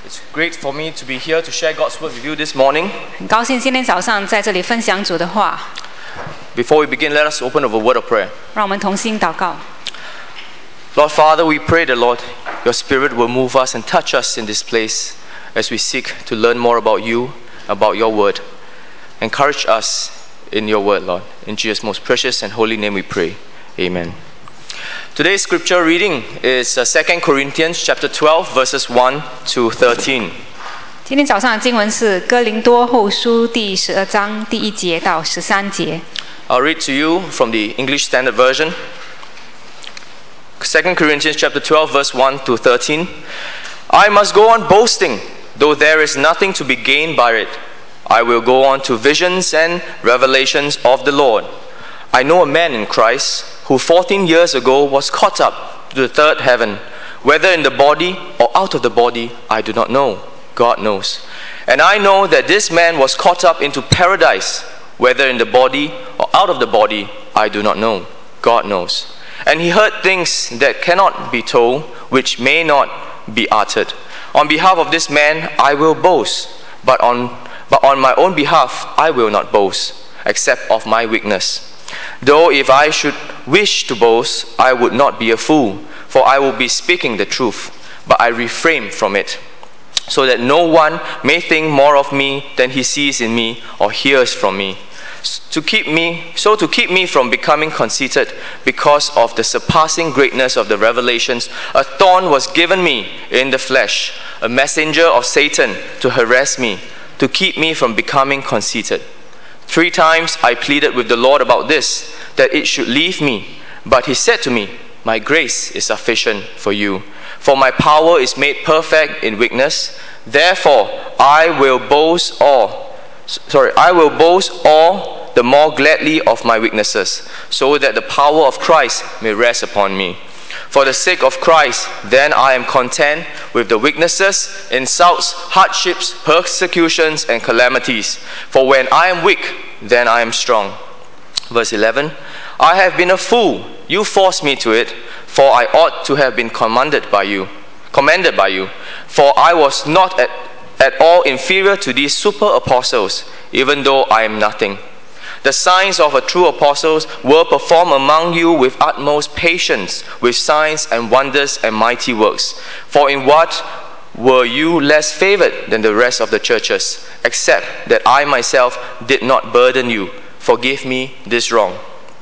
It's great for me to be here to share God's word with you this morning. 很高兴今天早上在这里分享主的话。 Before we begin, let us open with a word of prayer. 让我们同心祷告。 Lord Father, we pray that, Lord, your Spirit will move us and touch us in this place as we seek to learn more about you, about your word. Encourage us in your word, Lord. In Jesus' most precious and holy name we pray. Amen. Today's scripture reading is 2 Corinthians chapter 12, verses 1 to 13. 今天早上的经文是哥林多后书第12章第1节到13节。 I'll read to you from the English Standard Version. 2 Corinthians chapter 12, verse 1 to 13. I must go on boasting, though there is nothing to be gained by it. I will go on to visions and revelations of the Lord. I know a man in Christ who 14 years ago was caught up to the third heaven. Whether in the body or out of the body, I do not know. God knows. And I know that this man was caught up into paradise. Whether in the body or out of the body, I do not know. God knows. And he heard things that cannot be told, which may not be uttered. On behalf of this man, I will boast. But on my own behalf, I will not boast, except of my weakness. Though if I should wish to boast, I would not be a fool, for I will be speaking the truth, but I refrain from it, so that no one may think more of me than he sees in me or hears from me. To keep me from becoming conceited because of the surpassing greatness of the revelations, a thorn was given me in the flesh, a messenger of Satan to harass me, to keep me from becoming conceited. 3 times I pleaded with the Lord about this, that it should leave me. But he said to me, my grace is sufficient for you, for my power is made perfect in weakness. Therefore I will boast all the more gladly of my weaknesses, so that the power of Christ may rest upon me. For the sake of Christ, then I am content with the weaknesses, insults, hardships, persecutions, and calamities. For when I am weak, then I am strong. Verse 11, I have been a fool. You forced me to it, for I ought to have been commended by you. For I was not at all inferior to these super apostles, even though I am nothing. The signs of a true apostle were performed among you with utmost patience, with signs and wonders and mighty works. For in what were you less favored than the rest of the churches, except that I myself did not burden you? Forgive me this wrong.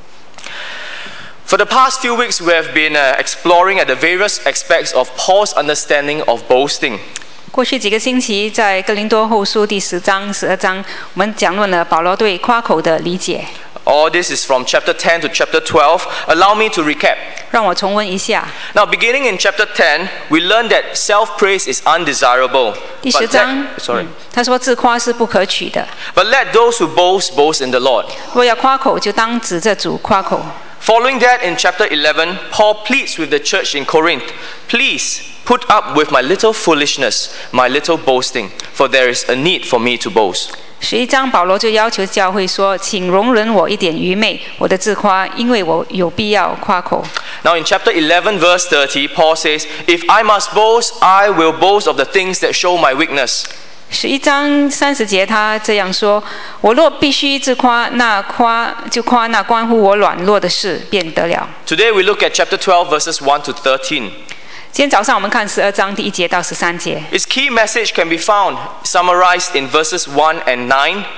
For the past few weeks, we have been exploring at the various aspects of Paul's understanding of boasting. 过去几个星期，在哥林多后书第10章、12章，我们讲论了保罗对夸口的理解。 All this is from chapter 10 to chapter 12. Allow me to recap. 让我重温一下。 Now, beginning in chapter 10, we learned that self-praise is undesirable. 第10章，他说自夸是不可取的。 But let those who boast, boast in the Lord. 若要夸口，就当指着主夸口。 Following that, in chapter 11, Paul pleads with the church in Corinth, please put up with my little foolishness, my little boasting, for there is a need for me to boast. 11章保罗就要求教会说，请容忍我一点愚昧，我的自夸，因为我有必要夸口。 Now in chapter 11 verse 30, Paul says, if I must boast, I will boast of the things that show my weakness. 11章30节他这样说，我若必须自夸，那夸那关乎我软弱的事便得了。 Today we look at chapter 12 verses 1 to 13. 今天早上我们看12章第1节到13节。 Its key message can be found summarized in verses 1 and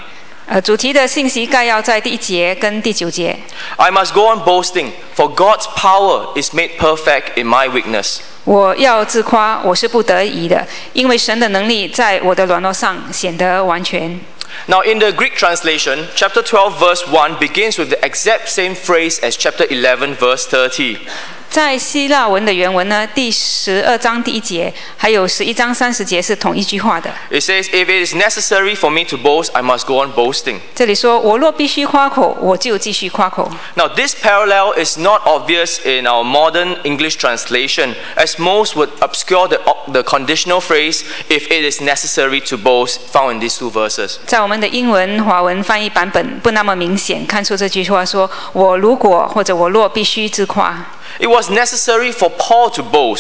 9. 主题的信息概要在第1节跟第9节。 I must go on boasting, for God's power is made perfect in my weakness. 我要自夸，我是不得已的，因为神的能力在我的软弱上显得完全。 Now in the Greek translation, chapter 12 verse 1 begins with the exact same phrase as chapter 11 verse 30. 在希腊文的原文呢，第12章第1节，还有11章30节是同一句话的。 It says, if it is necessary for me to boast, I must go on boasting. 这里说，我若必须夸口，我就继续夸口。 Now this parallel is not obvious in our modern English translation, as most would obscure the conditional phrase, if it is necessary to boast, found in these 2 verses. 在我们的英文、华文翻译版本不那么明显看出这句话说，我如果或者我若必须自夸。 It was necessary for Paul to boast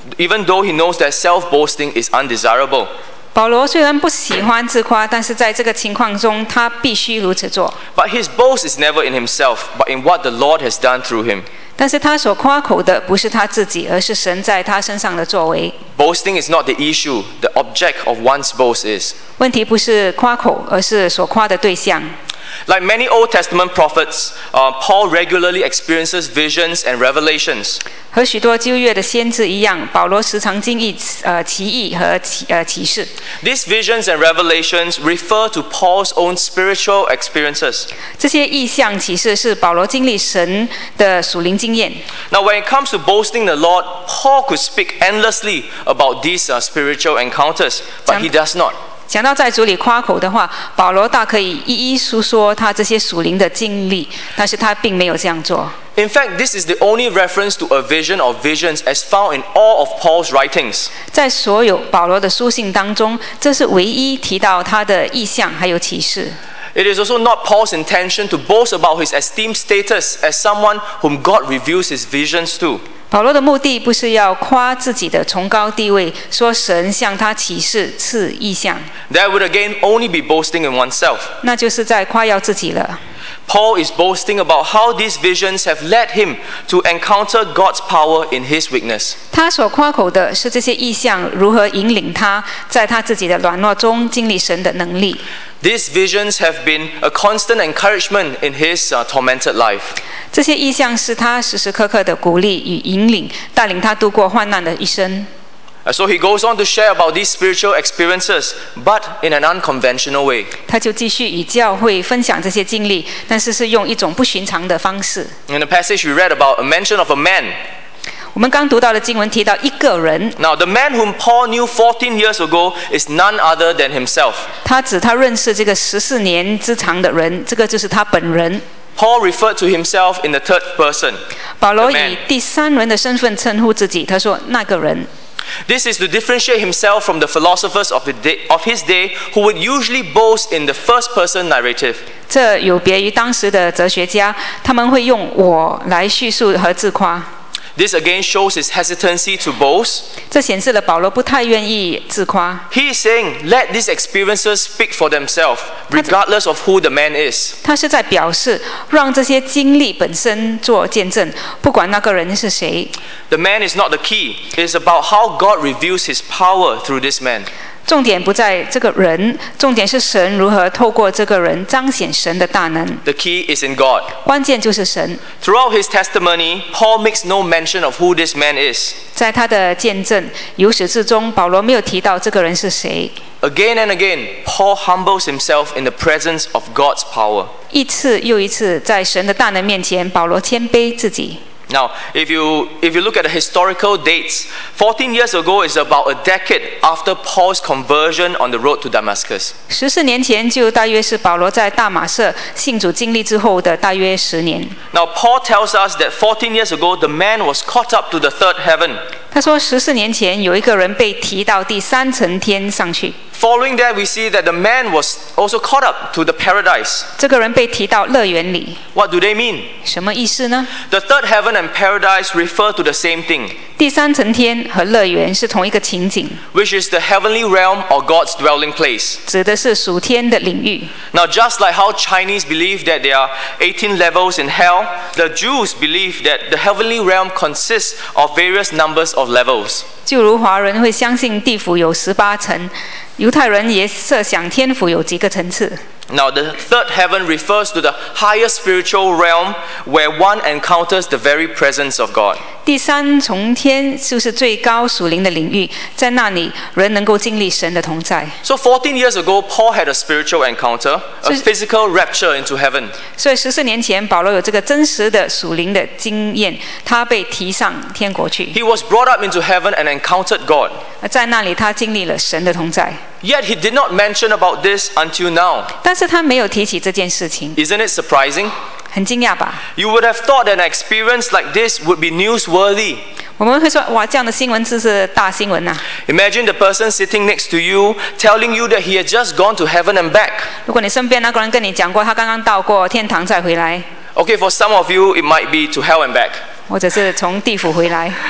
even though he knows that self-boasting is undesirable. 保罗虽然不喜欢自夸，但是在这个情况中，他必须如此做。 But his boast is never in himself, but in what the Lord has done through him. 但是他所夸口的不是他自己，而是神在他身上的作为。 Boasting is not the issue, the object of one's boast is. 问题不是夸口，而是所夸的对象。 Like many Old Testament prophets, Paul regularly experiences visions and revelations. 和许多旧约的先知一样，保罗时常经历奇异和启示。 These visions and revelations refer to Paul's own spiritual experiences. 这些异象启示是保罗经历神的属灵经验。 Now, when it comes to boasting the Lord, Paul could speak endlessly about these spiritual encounters, but he does not. 讲到在主里夸口的话，保罗大可以一一述说他这些属灵的经历，但是他并没有这样做。 In fact, this is the only reference to a vision or visions as found in all of Paul's writings. 在所有保罗的书信当中，这是唯一提到他的意象还有启示。 It is also not Paul's intention to boast about his esteemed status as someone whom God reveals his visions to. 保罗的目的不是要夸自己的崇高地位，说神向他启示赐意象， That would again only be boasting in oneself. 那就是在夸耀自己了。 Paul is boasting about how these visions have led him to encounter God's power in his weakness. 他所夸口的是这些意象如何引领他在他自己的软弱中经历神的能力。 These visions have been a constant encouragement in his tormented life. 这些意象是他时时刻刻的鼓励与引领，带领他度过患难的一生。 So he goes on to share about these spiritual experiences, but in an unconventional way. 他就继续与教会分享这些经历，但是是用一种不寻常的方式。 In the passage we read about a mention of a man. 我们刚读到的经文提到一个人， Now the man whom Paul knew 14 years ago is none other than himself. 他指他认识这个14年之长的人，这个就是他本人。 Paul referred to himself in the third person. 保罗 The man. 以第三人的身份称呼自己，他说那个人。 This is to differentiate himself from the philosophers of his day who would usually boast in the first person narrative. 这有别于当时的哲学家，他们会用我来叙述和自夸。 This again shows his hesitancy to boast. 这显示了保罗不太愿意自夸。 He is saying, let these experiences speak for themselves, regardless of who the man is. 他是在表示，让这些经历本身做见证，不管那个人是谁。 The man is not the key. It is about how God reveals his power through this man. 重点不在这个人，重点是神如何透过这个人彰显神的大能。 The key is in God. 关键就是神。 Throughout his testimony, Paul makes no mention of who this man is. 在他的见证由始至终，保罗没有提到这个人是谁。 Again and again, Paul humbles himself in the presence of God's power. 一次又一次，在神的大能面前，保罗谦卑自己。 Now, if you look at the historical dates, 14 years ago is about a decade after Paul's conversion on the road to Damascus. 14年前就大约是保罗在大马色信主经历之后的大约10年。 Now, Paul tells us that 14 years ago, the man was caught up to the third heaven. 他说14年前有一个人被提到第三层天上去， Following that, we see that the man was also caught up to the paradise. 这个人被提到乐园里， What do they mean? 什么意思呢？ The third heaven and paradise refer to the same thing, 第三层天和乐园是同一个情景， which is the heavenly realm or God's dwelling place. 指的是属天的领域。 Now, just like how Chinese believe that there are 18 levels in hell, the Jews believe that the heavenly realm consists of various numbers of levels. 就如华人会相信地府有18层，犹太人也设想天府有几个层次。 Now, the third heaven refers to the higher spiritual realm where one encounters the very presence of God. 第三重天就是最高属灵的领域，在那里人能够经历神的同在。 So 14 years ago, Paul had a spiritual encounter, a physical rapture into heaven. 所以14年前，保罗有这个真实的属灵的经验，他被提上天国去。 He was brought up into heaven and encountered God. 在那里，他经历了神的同在。 Yet he did not mention about this until now. 但是他没有提起这件事情， Isn't it surprising? 很惊讶吧？ You would have thought that an experience like this would be newsworthy. 我们会说，哇，这样的新闻真是大新闻呐！ Imagine the person sitting next to you telling you that he had just gone to heaven and back. 如果你身边那个人跟你讲过，他刚刚到过天堂再回来， Okay, for some of you, it might be to hell and back. 或者是从地府回来。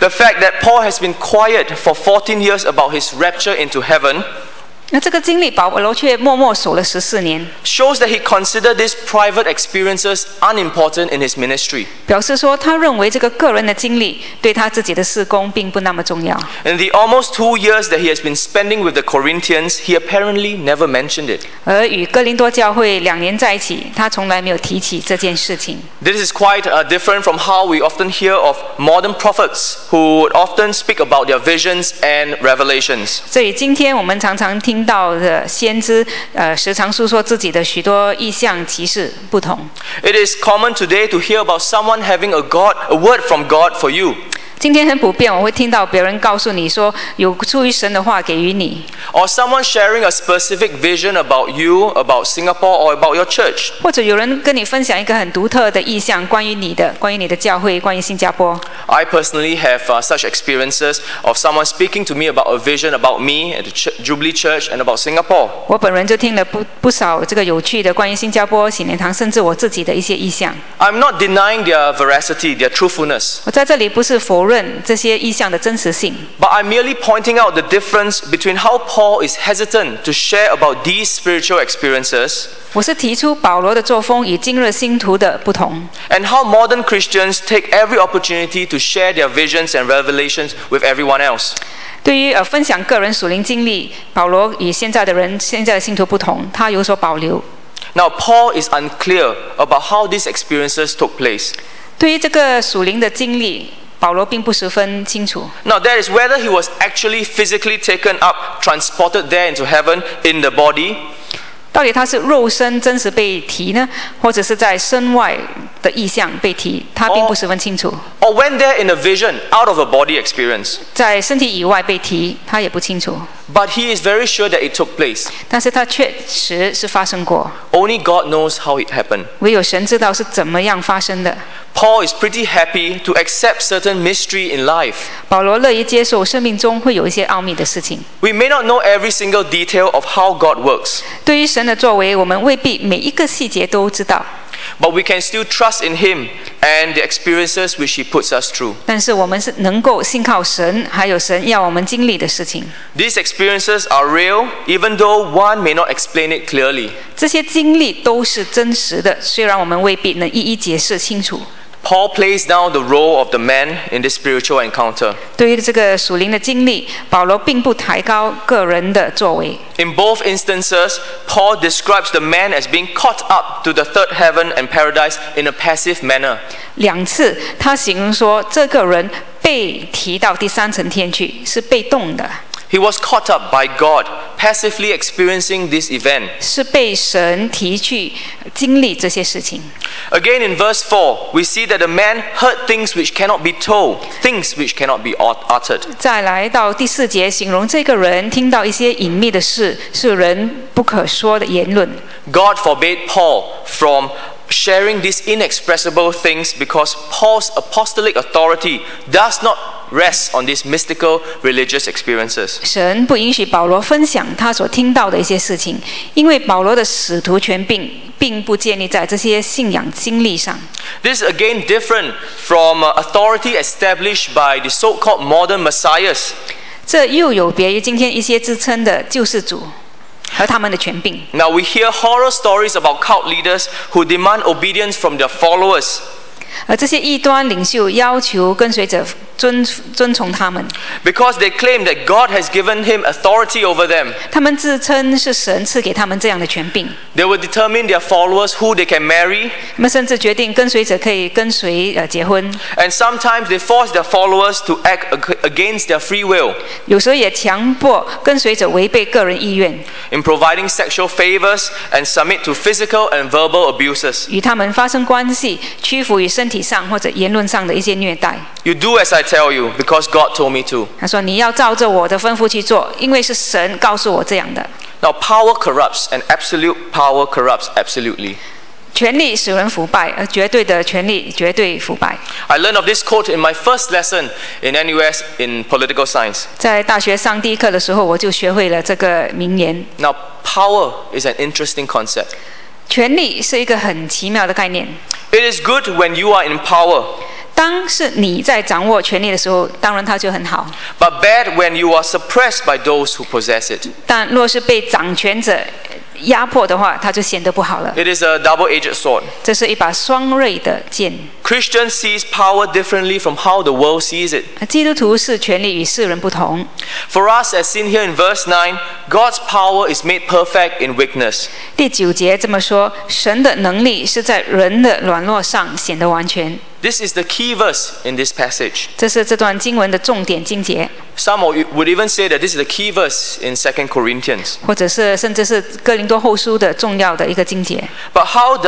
The fact that Paul has been quiet for 14 years about his rapture into heaven 那这个经历保罗却默默守了14年， shows that he considered these private experiences unimportant in his ministry. 表示说他认为这个个人的经历对他自己的事工并不那么重要。 In the almost 2 years that he has been spending with the Corinthians, he apparently never mentioned it. 而与哥林多教会2年在一起，他从来没有提起这件事情。 This is quite different from how we often hear of modern prophets who would often speak about their visions and revelations. 所以今天我们常常听到的先知，时常诉说自己的许多异象奇事不同。 It is common today to hear about someone having a word from God for you. 今天很普遍，我会听到别人告诉你说，有出于神的话给予你， Or someone sharing a specific vision about you, about Singapore, or about your church. 或者有人跟你分享一个很独特的意象，关于你的教会，关于新加坡。 I personally have such experiences of someone speaking to me about a vision about me at the Jubilee Church and about Singapore. 我本人就听了不少这个有趣的关于新加坡喜年堂，甚至我自己的一些意象。 I'm not denying their veracity, their truthfulness, 我在这里不是否认这些意象的真实性， but I'm merely pointing out the difference between how Paul is hesitant to share about these spiritual experiences 我是提出保罗的作风与今日信徒的不同， and how modern Christians take every opportunity to share their visions and revelations with everyone else. 对于分享个人属灵经历，保罗与现在的信徒不同，他有所保留。 Now, Paul is unclear about how these experiences took place. 对于这个属灵的经历，保罗并不十分清楚。 Now, that is whether he was actually physically taken up, transported there into heaven in the body, 到底他是肉身真实被提呢，或者是在身外的意象被提，他并不十分清楚。 or went there in a vision out of a body experience. 在身体以外被提，他也不清楚。 But he is very sure that it took place. 但是他确实是发生过， Only God knows how it happened. 唯有神知道是怎么样发生的。 Paul is pretty happy to accept certain mystery in life. 保罗乐意接受生命中会有一些奥秘的事情。 We may not know every single detail of how God works, 对于神的作为，我们未必每一个细节都知道， but we can still trust in Him and the experiences which He puts us through. 但是我们是能够信靠神，还有神要我们经历的事情。 These experiences are real, even though one may not explain it clearly. 这些经历都是真实的，虽然我们未必能一一解释清楚。 Paul plays down the role of the man in this spiritual encounter. 对于这个属灵的经历，保罗并不抬高个人的作为。 In both instances, Paul describes the man as being caught up to the third heaven and paradise in a passive manner. 2次，他形容说这个人被提到第3层天去，是被动的， He was caught up by God, passively experiencing this event. 是被神提去经历这些事情。 Again, in verse 4, we see that the man heard things which cannot be told, things which cannot be uttered. 再来到第4节，形容这个人听到一些隐秘的事，是人不可说的言论。 God forbade Paul from sharing these inexpressible things because Paul's apostolic authority does not rest on these mystical religious experiences. 神不允许保罗分享他所听到的一些事情，因为保罗的使徒权柄并不建立在这些信仰经历上。 This is again different from authority established by the so-called modern messiahs. 这又有别于今天一些自称的救世主和他们的权柄。 Now we hear horror stories about cult leaders who demand obedience from their followers. 而这些异端领袖要求跟随者遵从他们， Because they claim that God has given him authority over them. 他们自称是神赐给他们这样的权柄。 They will determine their followers who they can marry, 他们甚至决定跟随者可以跟随结婚， and sometimes they force their followers to act against their free will 有时候也强迫跟随者违背个人意愿， in providing sexual favors and submit to physical and verbal abuses. 与他们发生关系，屈服于身体上或者言论上的一些虐待。 You do as I tell you because God told me to. 他说：“你要照着我的吩咐去做，因为是神告诉我这样的。” Now power corrupts and absolute power corrupts absolutely. 权力使人腐败，而绝对的权力绝对腐败。 I learned of this quote in my first lesson in NUS in political science. 在大学上第一课的时候，我就学会了这个名言。 Now power is an interesting concept. 权力是一个很奇妙的概念。 It is good when you are in power. 当是你在掌握权力的时候，当然它就很好。 But bad when you are suppressed by those who possess it. 但若是被掌权者压迫的话，它就显得不好了。 It is a double-edged sword. 这是一把双锐的剑。 Christians sees power differently from how the world sees it. 基督徒视权力与世人不同。 For us, as seen here in verse 9, God's power is made perfect in weakness. 第9节这么说：神的能力是在人的软弱上显得完全。 This is the key verse in this passage. 这是这段经文的重点经节， Some would even say that this is the key verse in 2 Corinthians. 或者是甚至是哥林多后书的重要的一个经节。 But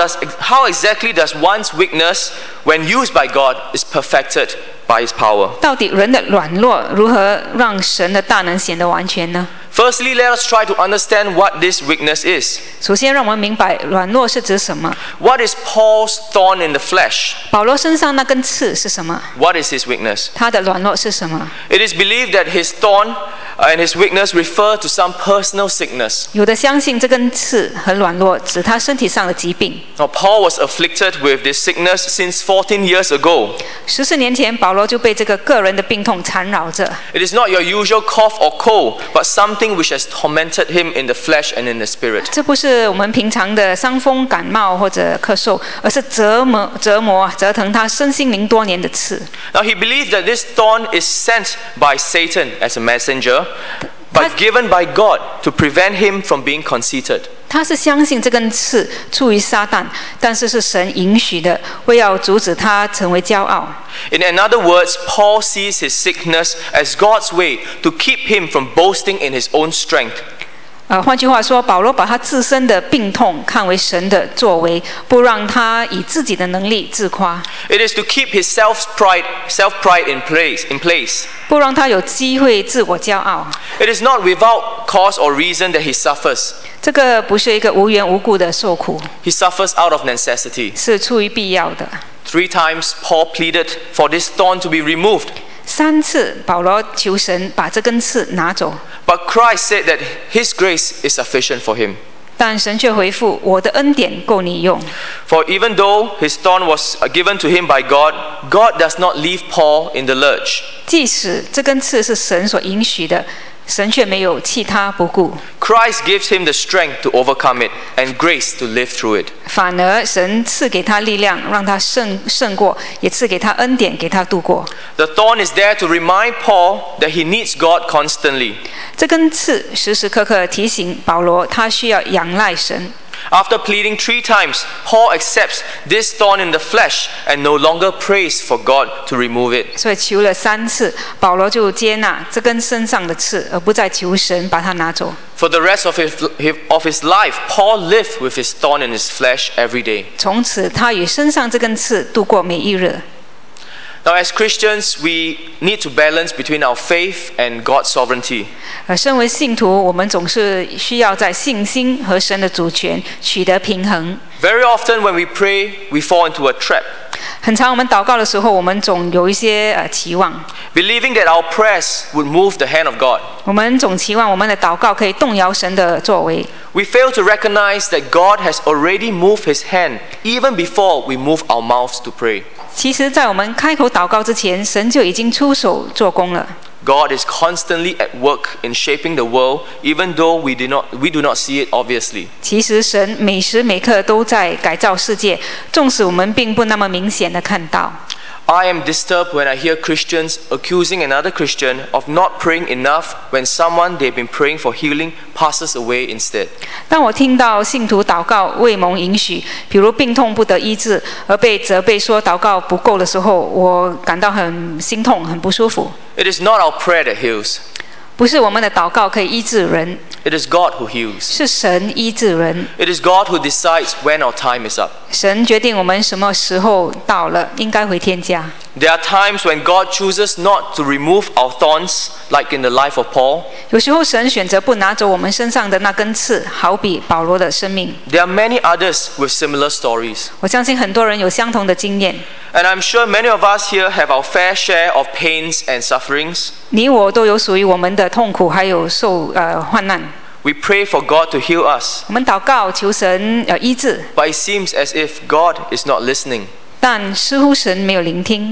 how exactly does one's weakness, when used by God, is perfected by His power? 到底人的软弱如何让神的大能显得完全呢？ Firstly, let us try to understand what this weakness is. 首先，让我们明白软弱是指什么。 What is Paul's thorn in the flesh? 保罗身上那根刺是什么？ What is his weakness? 他的软弱是什么？ It is believed that his thorn and his weakness refer to some personal sickness. 有的相信这根刺和软弱指他身体上的疾病。 Now, Paul was afflicted with this sickness since 14 years ago. 14年前，保罗就被这个个人的病痛缠绕着。 It is not your usual cough or cold, but something which has tormented him in the flesh and in the spirit. 这不是我们平常的伤风感冒或者咳嗽，而是折腾他身心灵多年的刺。 Now, he believed that this thorn is sent by Satan as a messenger, but given by God to prevent him from being conceited. 他是相信这根刺出于撒旦，但是是神允许的，为要阻止他成为骄傲。 In other words, Paul sees his sickness as God's way to keep him from boasting in his own strength. 换句话说，保罗把他自身的病痛看为神的作为，不让他以自己的能力自夸， It is to keep his self-pride in place. 不让他有机会自我骄傲。 It is not without cause or reason that he suffers. 这个不是一个无缘无故的受苦， He suffers out of necessity. 是出于必要的。 3 times Paul pleaded for this thorn to be removed. 3次，保罗求神把这根刺拿走， But Christ said that his grace is sufficient for him. 但神却回复：“我的恩典够你用。” For even though his thorn was given to him by God, God does not leave Paul in the lurch. 即使这根刺是神所允许的，神却没有弃他不顾， Christ gives him the strength to overcome it and grace to live through it. 反而神赐给他力量，让他胜过，也赐给他恩典，给他度过。 The thorn is there to remind Paul that he needs God constantly. 这根刺时时刻刻提醒保罗，他需要仰赖神。 After pleading 3 times, Paul accepts this thorn in the flesh and no longer prays for God to remove it. 所以求了3次，保罗就接纳这根身上的刺，而不再求神把它拿走。 For the rest of his life, Paul lived with his thorn in his flesh every day. 从此，他与身上这根刺度过每一日。 Now, as Christians, we need to balance between our faith and God's sovereignty. 身为信徒，我们总是需要在信心和神的主权取得平衡。 Very often when we pray, we fall into a trap, 很常我们祷告的时候，我们总有一些期望， believing that our prayers would move the hand of God. 我们总期望我们的祷告可以动摇神的作为。 We fail to recognize that God has already moved his hand even before we move our mouths to pray. 其实，在我们开口祷告之前，神就已经出手做工了。 God is constantly at work in shaping the world, even though we do not see it obviously. 其实，神每时每刻都在改造世界，纵使我们并不那么明显的看到。 I am disturbed when I hear Christians accusing another Christian of not praying enough when someone they've been praying for healing passes away instead. 当我听到信徒祷告未蒙允许，比如病痛不得医治，而被责备说祷告不够的时候，我感到很心痛，很不舒服。 It is not our prayer that heals. 不是我们的祷告可以医治人， It is God who heals. 是神医治人。 It is God who decides when our time is up. 神决定我们什么时候到了，应该回天家。 There are times when God chooses not to remove our thorns, like in the life of Paul. 有时候神选择不拿走我们身上的那根刺，好比保罗的生命。 There are many others with similar stories. 我相信很多人有相同的经验。 And I'm sure many of us here have our fair share of pains and sufferings. 你我都有属于我们的痛苦，还有患难。 We pray for God to heal us, 我们祷告求神医治， but it seems as if God is not listening. 但似乎神没有聆听。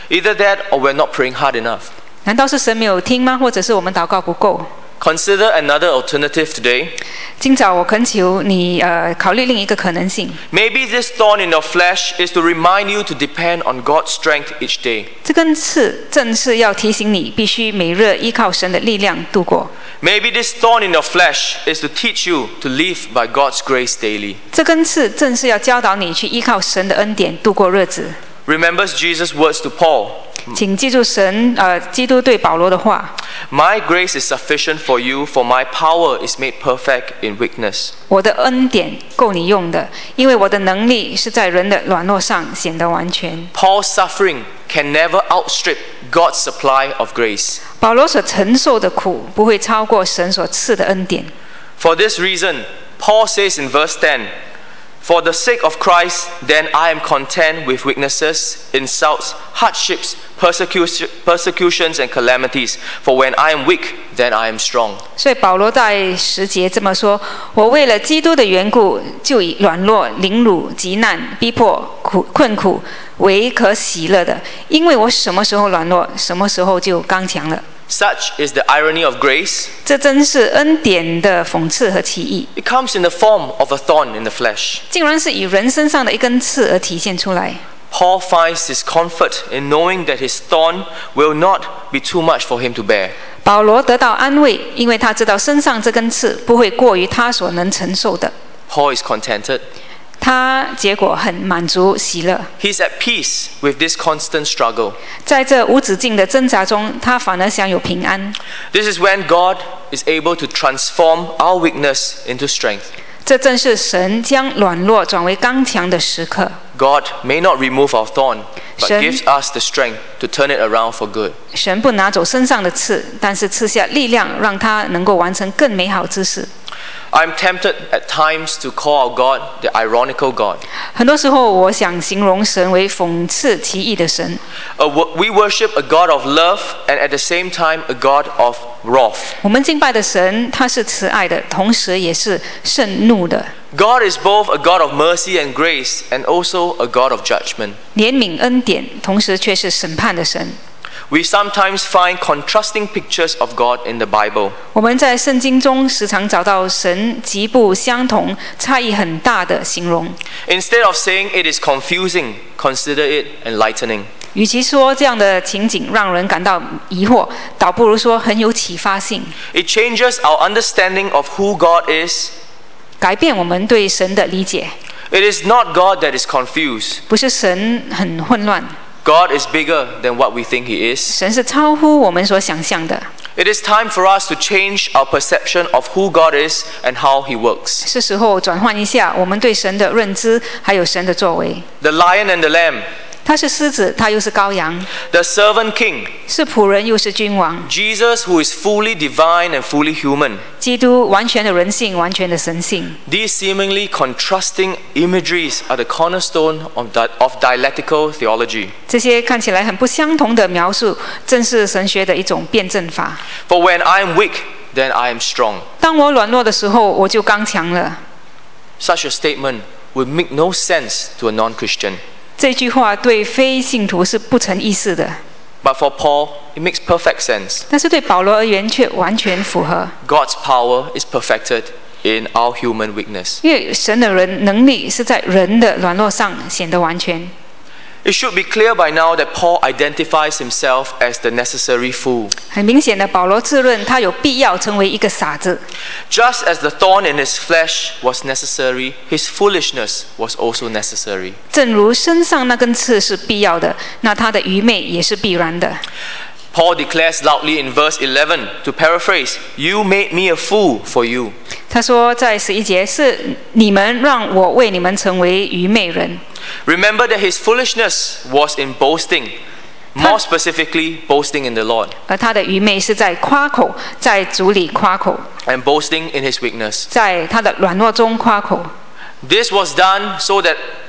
Either that or we're not praying hard enough. 难道是神没有听吗？或者是我们祷告不够？ Consider another alternative today. 今早我恳求你考虑另一个可能性。 Maybe this thorn in your flesh is to remind you to depend on God's strength each day. 这根刺正是要提醒你，必须每日依靠神的力量度过。 Maybe this thorn in your flesh is to teach you to live by God's grace daily. 这根刺正是要教导你去依靠神的恩典度过日子。 Remember Jesus' words to Paul. 请记住基督对保罗的话。 My grace is sufficient for you, for my power is made perfect in weakness. 我的恩典够你用的，因为我的能力是在人的软弱上显得完全。 Paul's suffering can never outstrip God's supply of grace. 保罗所承受的苦不会超过神所赐的恩典。 For this reason, Paul says in verse 10, For the sake of Christ, then I am content with weaknesses, insults, hardships, persecutions, and calamities. For when I am weak, then I am strong. 所以保罗在10节这么说：我为了基督的缘故，就以软弱、凌辱、急难、逼迫、困苦为可喜乐的，因为我什么时候软弱，什么时候就刚强了。 Such is the irony of grace. 这真是恩典的讽刺和奇异， It comes in the form of a thorn in the flesh. 竟然是以人身上的一根刺而体现出来。 Paul finds his comfort in knowing that his thorn will not be too much for him to bear. 保罗得到安慰，因为他知道身上这根刺不会过于他所能承受的。 Paul is contented. 他结果很满足喜乐， He's at peace with this constant struggle. 在这无止境的挣扎中，他反而享有平安。 This is when God is able to transform our weakness into strength. 这正是神将软弱转为刚强的时刻。 God may not remove our thorn, but 神 gives us the strength to turn it around for good. 神不拿走身上的刺，但是赐下力量，让他能够完成更美好之事。 I'm tempted at times to call our God the ironical God. 很多时候，我想形容神为讽刺奇异的神。 We worship a God of love and at the same time a God of wrath. 我们敬拜的神，他是慈爱的，同时也是盛怒的。 God is both a God of mercy and grace and also a God of judgment. 怜悯恩典，同时却是审判的神。 We sometimes find contrasting pictures of God in the Bible. 我们在圣经中时常找到神极不相同、差异很大的形容。 Instead of saying it is confusing, consider it enlightening. 与其说这样的情景让人感到疑惑，倒不如说很有启发性， It changes our understanding of who God is. 改变我们对神的理解。 It is not God that is confused. 不是神很混乱， God is bigger than what we think He is. 神是超乎我们所想象的。 It is time for us to change our perception of who God is and how He works. 是时候转换一下我们对神的认知，还有神的作为。 The lion and the lamb, 他是狮子，他又是羔羊， the servant king, 是仆人又是君王。 Jesus who is fully divine and fully human. 基督完全的人性，完全的神性。 These seemingly contrasting imageries are the cornerstone of dialectical theology. 这些看起来很不相同的描述，正是神学的一种辩证法。 For when I am weak, then I am strong. 当我软弱的时候，我就刚强了。 Such a statement would make no sense to a non-Christian. 这句话对非信徒是不成意思的， But for Paul, it makes perfect sense. 但是对保罗而言却完全符合。 God's power is perfected in our human weakness. 因为神的能力是在人的软弱上显得完全。 It should be clear by now that Paul identifies himself as the necessary fool. 很明显的，保罗自认他有必要成为一个傻子。 Just as the thorn in his flesh was necessary, his foolishness was also necessary. 正如身上那根刺是必要的，那他的愚昧也是必然的。 Paul declares loudly in verse 11, to paraphrase, "You made me a fool for you." 他说在11节，是你们让我为你们成为愚昧人。 Remember that his foolishness was in boasting, more specifically, boasting in the Lord, 而他的愚昧是在夸口，在主里夸口， and boasting in his weakness. 在他的软弱中夸口。 This was done so that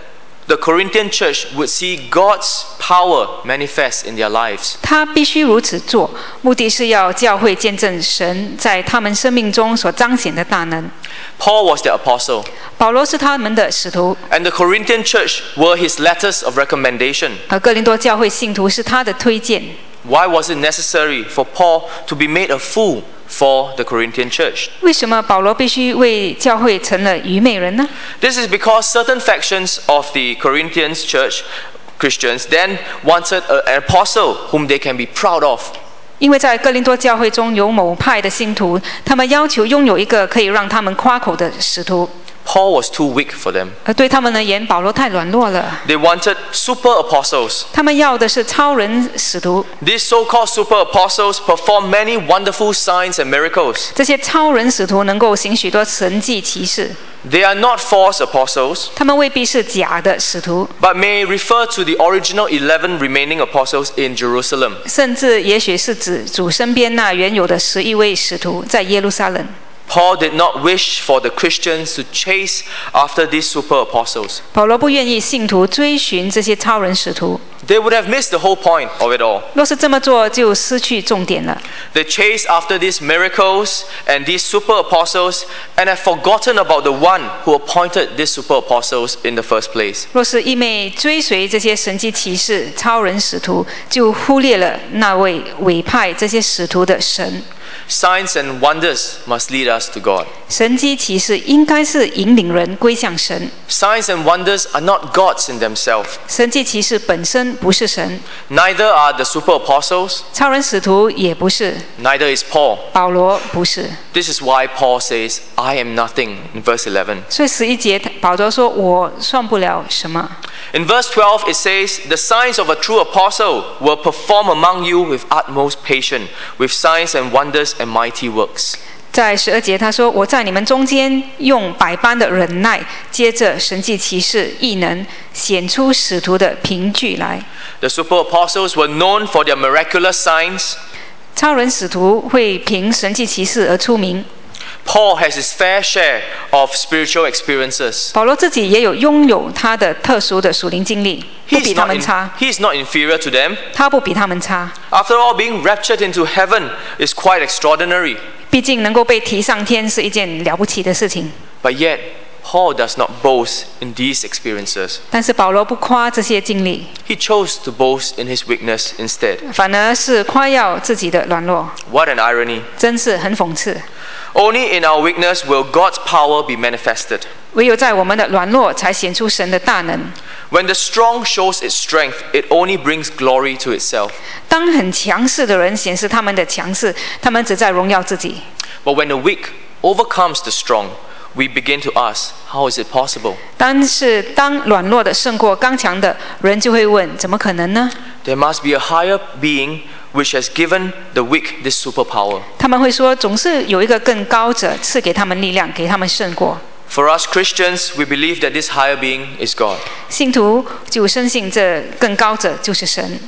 the Corinthian church would see God's power manifest in their lives. 他必须如此做，目的是要教会见证神在他们生命中所彰显的大能。 Paul was their apostle, 保罗是他们的使徒， and the Corinthian church were his letters of recommendation. 而哥林多教会信徒是他的推荐。 Why was it necessary for Paul to be made a fool for the Corinthian church? 为什么保罗必须为教会成了愚昧人呢？ This is because certain factions of the Corinthians church Christians then wanted an apostle whom they can be proud of. 因为在哥林多教会中有某派的信徒，他们要求拥有一个可以让他们夸口的使徒， Paul was too weak for them. 而对他们而言，保罗太软弱了。 They wanted super apostles. 他们要的是超人使徒， These so-called super apostles performed many wonderful signs and miracles. 这些超人使徒能够行许多神迹奇事， They are not false apostles, 他们未必是假的使徒， but may refer to the original 11 remaining apostles in Jerusalem. 甚至也许是指主身边那原有的11位使徒在耶路撒冷。 Paul did not wish for the Christians to chase after these super apostles. 保罗不愿意信徒追寻这些超人使徒， They would have missed the whole point of it all. 若是这么做，就失去重点了。 They chase after these miracles and these super apostles and have forgotten about the one who appointed these super apostles in the first place. 若是一昧追随这些神迹奇事、超人使徒，就忽略了那位委派这些使徒的神。 Signs and wonders must lead us to God. 神迹奇事应该是引领人归向神。 Signs and wonders are not gods in themselves. 神迹奇事本身不是神， Neither are the super apostles, 超人使徒也不是， neither is Paul. 保罗不是。 This is why Paul says, I am nothing in verse 11. 所以11节保罗说：“我算不了什么。” In verse 12, it says, The signs of a true apostle will perform among you with utmost patience, with signs and wonders and mighty works. 在12节他说：“我在你们中间用百般的忍耐，接着神迹奇事、异能，显出使徒的凭据来。” The super apostles were known for their miraculous signs. 超人使徒会凭神迹奇事而出名。 Paul has his fair share of spiritual experiences. 保罗自己也有拥有他的特殊的属灵经历，不比他们差。 He's not inferior to them. 他不比他们差。 After all, being raptured into heaven is quite extraordinary. 毕竟能够被提上天是一件了不起的事情。 But yet, Paul does not boast in these experiences. 但是保罗不夸这些经历， He chose to boast in his weakness instead. 反而是夸耀自己的软弱， What an irony. 真是很讽刺。 Only in our weakness will God's power be manifested. 唯有在我们的软弱，才显出神的大能。 When the strong shows its strength, it only brings glory to itself. 当很强势的人显示他们的强势，他们只在荣耀自己。 But when the weak overcomes the strong, we begin to ask, how is it possible? 但是当软弱的胜过刚强的人，就会问：怎么可能呢？ There must be a higher being which has given the weak this superpower. 他们会说，总是有一个更高者赐给他们力量，给他们胜过。 For us Christians, we believe that this higher being is God. 信徒就深信这更高者就是神。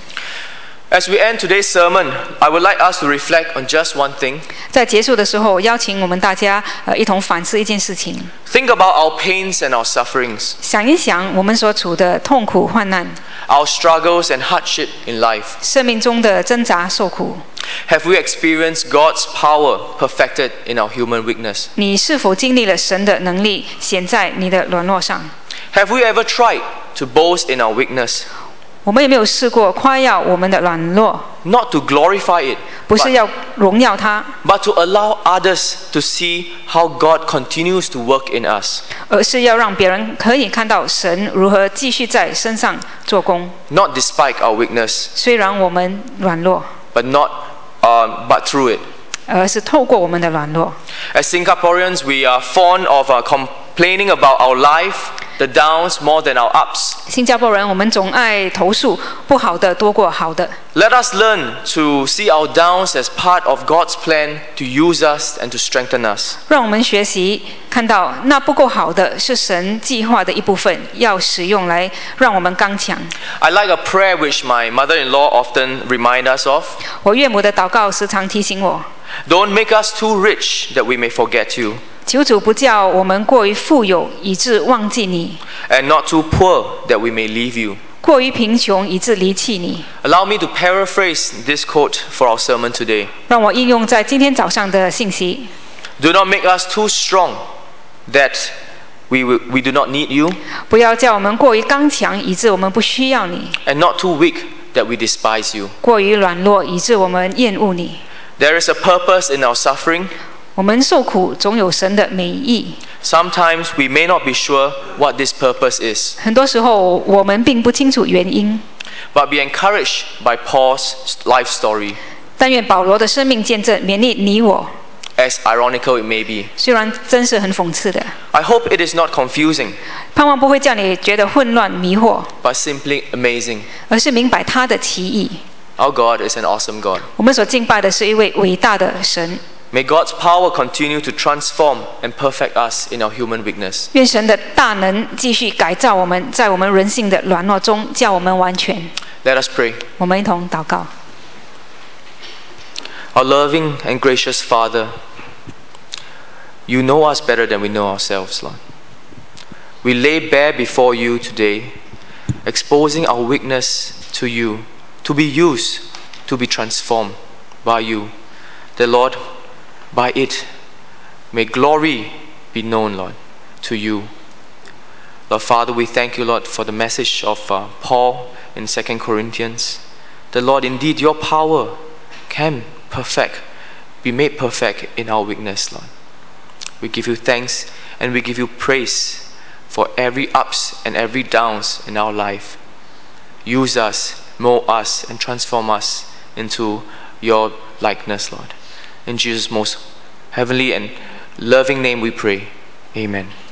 As we end today's sermon, I would like us to reflect on just one thing. 在结束的时候，邀请我们大家一同反思一件事情， Think about our pains and our sufferings, 想一想我们所处的痛苦患难， our struggles and hardship in life. 生命中的挣扎受苦。 Have we experienced God's power perfected in our human weakness? 你是否经历了神的能力显在你的软弱上？ Have we ever tried to boast in our weakness? 我们有没有试过夸耀我们的软弱？ Not to glorify it, 不是要荣耀它， but to allow others to see how God continues to work in us. 而是要让别人可以看到神如何继续在身上做工。 Not despite our weakness, 虽然我们软弱， but through it. 而是透过我们的软弱。 As Singaporeans, we are fond of complaining about our life, the downs more than our ups. 新加坡人，我们总爱投诉不好的多过好的。 Let us learn to see our downs as part of God's plan to use us and to strengthen us. 让我们学习看到那不够好的是神计划的一部分，要使用来让我们刚强。 I like a prayer which my mother-in-law often reminds us of. 我岳母的祷告时常提醒我， Don't make us too rich that we may forget you. 求主不叫我们过于富有，以致忘记你； and not too poor that we may leave you. 过于贫穷，以致离弃你。 Allow me to paraphrase this quote for our sermon today. 让我应用在今天早上的信息。 Do not make us too strong that we do not need you, 不要叫我们过于刚强，以致我们不需要你； and not too weak that we despise you. 过于软弱，以致我们厌恶你。 There is a purpose in our suffering. 我们受苦总有神的美意。 Sometimes we may not be sure what this purpose is, 很多时候我们并不清楚原因， but be encouraged by Paul's life story, 但愿保罗的生命见证勉励你我。 as ironical it may be. 虽然真是很讽刺的， I hope it is not confusing, 盼望不会叫你觉得混乱迷惑， but simply amazing. 而是明白他的奇异。 Our God is an awesome God. 我们所敬拜的是一位伟大的神。 May God's power continue to transform and perfect us in our human weakness. 愿神的大能继续改造我们，在我们人性的软弱中，叫我们完全。 Let us pray. 我们一同祷告。 Our loving and gracious Father, you know us better than we know ourselves, Lord. We lay bare before you today, exposing our weakness to you, to be used, to be transformed by you. The Lord, by it, may glory be known, Lord, to you. Lord Father, we thank you, Lord, for the message of Paul in 2 Corinthians. The Lord, indeed, your power can be made perfect in our weakness, Lord. We give you thanks and we give you praise for every ups and every downs in our life. Use us, mold us, and transform us into your likeness, Lord. In Jesus' most heavenly and loving name we pray. Amen.